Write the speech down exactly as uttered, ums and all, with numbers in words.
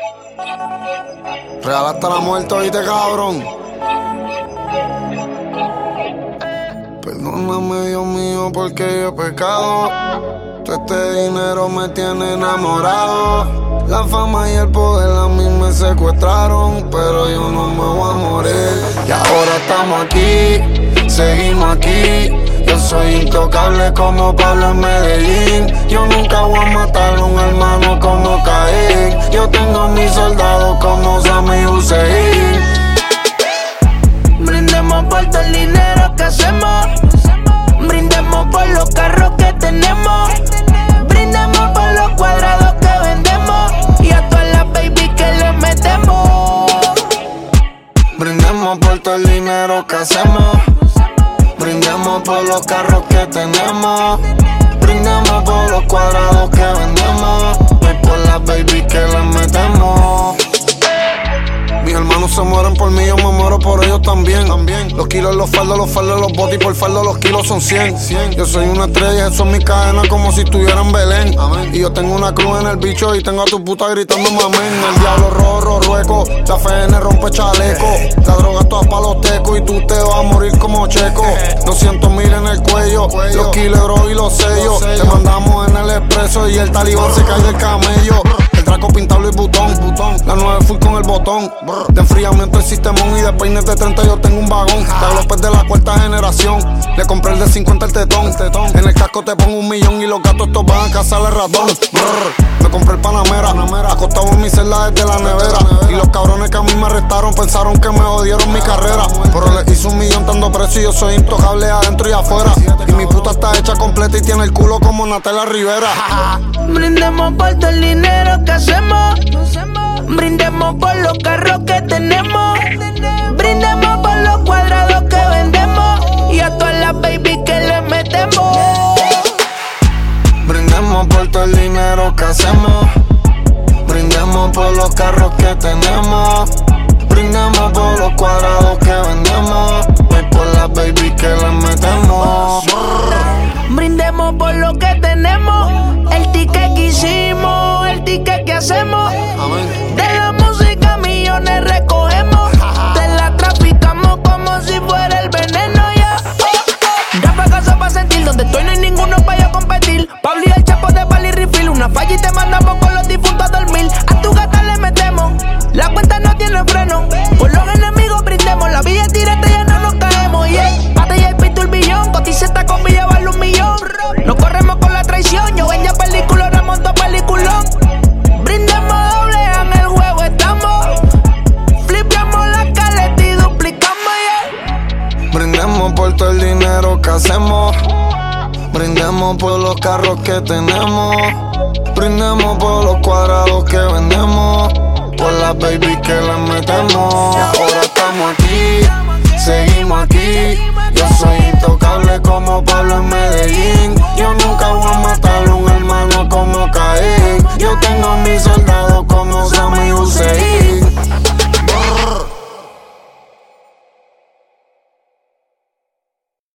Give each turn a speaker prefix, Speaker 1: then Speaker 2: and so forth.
Speaker 1: Real hasta la muerte, oíste, cabrón. Perdóname, Dios mío, porque yo he pecado. Todo este dinero me tiene enamorado. La fama y el poder a mí me secuestraron, pero yo no me voy a morir. Y ahora estamos aquí, seguimos aquí. Yo soy intocable como Pablo en Medellín. Yo nunca voy a matar a un hermano como Caín. Yo tengo mis soldados como Sammy Hussein.
Speaker 2: Brindemos por todo el dinero que hacemos. Brindemos por los carros que tenemos. Brindemos por los cuadrados que vendemos. Y a todas las baby que le metemos.
Speaker 1: Brindemos por todo el dinero que hacemos. Brindemos por los carros que tenemos. Brindemos por los cuadrados que vendemos. Y por las baby que le metemos. Mis hermanos se mueren por mí, yo me muero por ellos también. también. Los kilos, los faldos, los faldos, los botes y por faldo los kilos son cien. cien. Yo soy una estrella, eso es mi cadena como si estuviera en Belén. Amén. Y yo tengo una cruz en el bicho y tengo a tu puta gritando amén. El diablo rojo, rueco, la F N rompe chaleco. La droga toda pa' los tecos y tú te vas a morir como checo. doscientos mil en el cuello, los kilos y los sellos. Te mandamos en el expreso y el talibán se cae del camello. El Draco pintado y botón, la nueve full con el botón. De enfriamiento el sistemón y de peines de treinta yo tengo un vagón. De López de la cuarta generación, le compré el de cincuenta el tetón. En el casco te pongo un millón y los gatos estos van a cazar el ratón. Me compré el Panamera, acostado en mi celda desde la nevera. Y los cabrones que a mí me arrestaron pensaron que me jodieron mi carrera. Pero les hice un millón estando preso y yo soy intocable adentro y afuera. Y mi puta está hecha completa y tiene el culo como Natalia Rivera.
Speaker 2: Brindemos por todo el dinero que hacemos. Brindemos por los carros que tenemos. Brindemos por los cuadrados que vendemos. Y a todas las baby que le metemos.
Speaker 1: Brindemos por todo el dinero que hacemos. Brindemos por los carros que tenemos. Brindemos por los cuadrados que vendemos. Y por las baby que le metemos.
Speaker 2: Brindemos por lo que tenemos. El ticket que hicimos, el ticket que hacemos.
Speaker 1: Amén.
Speaker 2: De la música millones recogemos. Te la traficamos como si fuera el veneno, ya. Yeah. Rapa casa pa' sentir, donde estoy no hay ninguno pa' yo competir. Pablo y el Chapo de Pali Refill, una falla y te mandamos con los difuntos a dormir. A tu gata le metemos, la cuenta no tiene freno. Por los enemigos brindemos, la villa es directa ya no nos caemos, yeah. Pate y el pito el billón, coticeta con villa vale un millón. No corremos con la traición, yo ven ya película, remonto peliculón. Brindemos doble, en el juego estamos. Flipeamos la caleta y duplicamos, yeah.
Speaker 1: Brindemos por todo el dinero que hacemos. Brindemos por los carros que tenemos. Brindemos por los cuadrados que vendemos. Por las baby que le metemos.